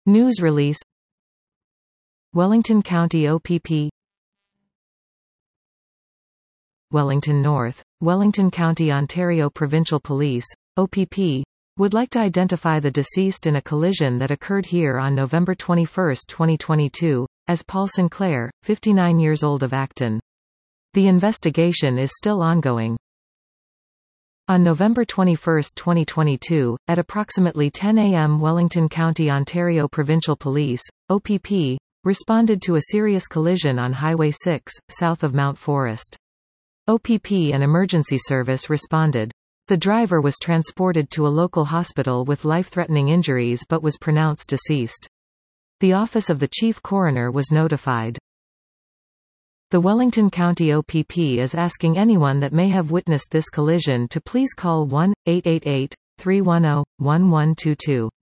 News release. Wellington County OPP. Wellington North, Wellington County, Ontario Provincial Police, OPP, would like to identify the deceased in a collision that occurred here on November 21, 2022, as Paul Sinclair, 59 years old, of Acton. The investigation is still ongoing. On November 21, 2022, at approximately 10 a.m. Wellington County, Ontario Provincial Police, OPP, responded to a serious collision on Highway 6, south of Mount Forest. OPP and emergency service responded. The driver was transported to a local hospital with life-threatening injuries but was pronounced deceased. The office of the chief coroner was notified. The Wellington County OPP is asking anyone that may have witnessed this collision to please call 1-888-310-1122.